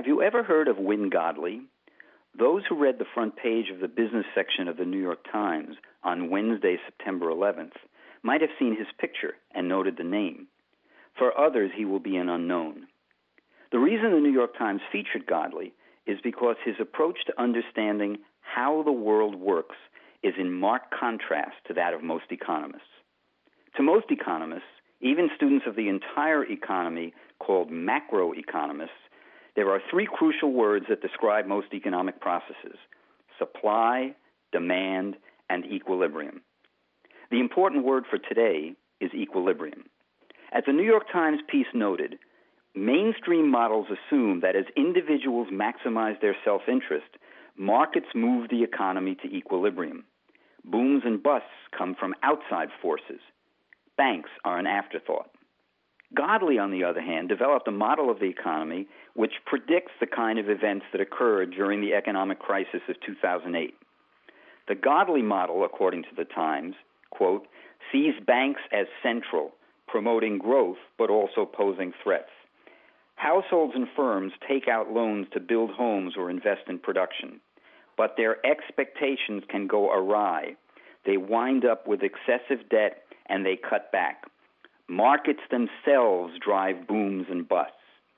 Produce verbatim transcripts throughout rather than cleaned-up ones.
Have you ever heard of Wynne Godley? Those who read the front page of the business section of the New York Times on Wednesday, September eleventh, might have seen his picture and noted the name. For others, he will be an unknown. The reason the New York Times featured Godley is because his approach to understanding how the world works is in marked contrast to that of most economists. To most economists, even students of the entire economy called macroeconomists, there are three crucial words that describe most economic processes: supply, demand, and equilibrium. The important word for today is equilibrium. As the New York Times piece noted, mainstream models assume that as individuals maximize their self-interest, markets move the economy to equilibrium. Booms and busts come from outside forces. Banks are an afterthought. Godley, on the other hand, developed a model of the economy which predicts the kind of events that occurred during the economic crisis of two thousand eight. The Godley model, according to the Times, quote, sees banks as central, promoting growth but also posing threats. Households and firms take out loans to build homes or invest in production, but their expectations can go awry. They wind up with excessive debt and they cut back. Markets themselves drive booms and busts.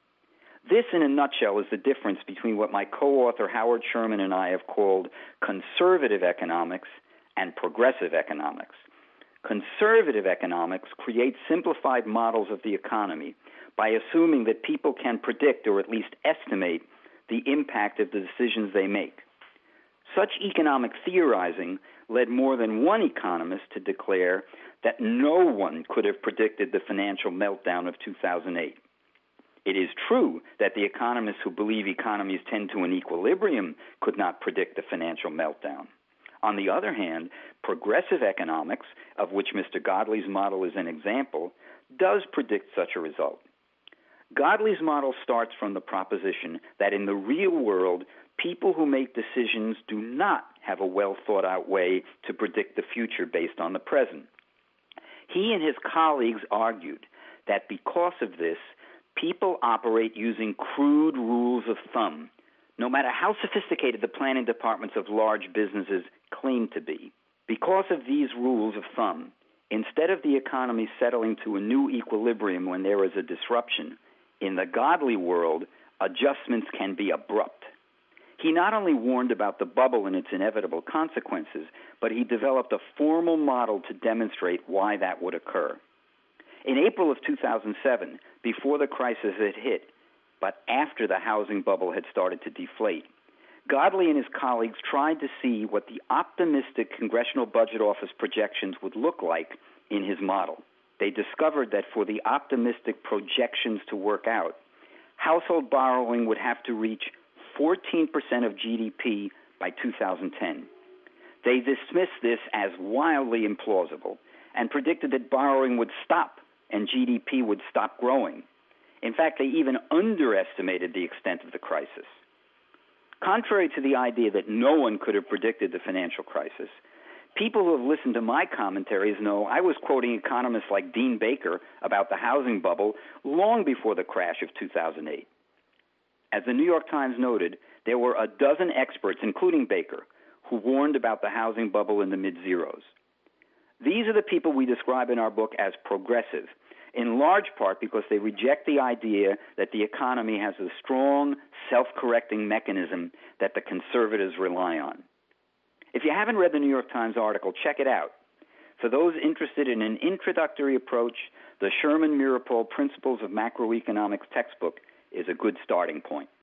This, in a nutshell, is the difference between what my co-author Howard Sherman and I have called conservative economics and progressive economics. Conservative economics creates simplified models of the economy by assuming that people can predict or at least estimate the impact of the decisions they make. Such economic theorizing led more than one economist to declare that no one could have predicted the financial meltdown of two thousand eight. It is true that the economists who believe economies tend to an equilibrium could not predict the financial meltdown. On the other hand, progressive economics, of which Mister Godley's model is an example, does predict such a result. Godley's model starts from the proposition that in the real world, people who make decisions do not have a well-thought-out way to predict the future based on the present. He and his colleagues argued that because of this, people operate using crude rules of thumb, no matter how sophisticated the planning departments of large businesses claim to be. Because of these rules of thumb, instead of the economy settling to a new equilibrium when there is a disruption, in the Godley world, adjustments can be abrupt. He not only warned about the bubble and its inevitable consequences, but he developed a formal model to demonstrate why that would occur. In April of two thousand seven, before the crisis had hit, but after the housing bubble had started to deflate, Godley and his colleagues tried to see what the optimistic Congressional Budget Office projections would look like in his model. They discovered that for the optimistic projections to work out, household borrowing would have to reach fourteen percent of G D P by two thousand ten. They dismissed this as wildly implausible and predicted that borrowing would stop and G D P would stop growing. In fact, they even underestimated the extent of the crisis. Contrary to the idea that no one could have predicted the financial crisis, people who have listened to my commentaries know I was quoting economists like Dean Baker about the housing bubble long before the crash of two thousand eight. As the New York Times noted, there were a dozen experts, including Baker, who warned about the housing bubble in the mid-zeros. These are the people we describe in our book as progressive, in large part because they reject the idea that the economy has a strong, self-correcting mechanism that the conservatives rely on. If you haven't read the New York Times article, check it out. For those interested in an introductory approach, the Sherman Meeropol Principles of Macroeconomics textbook is a good starting point.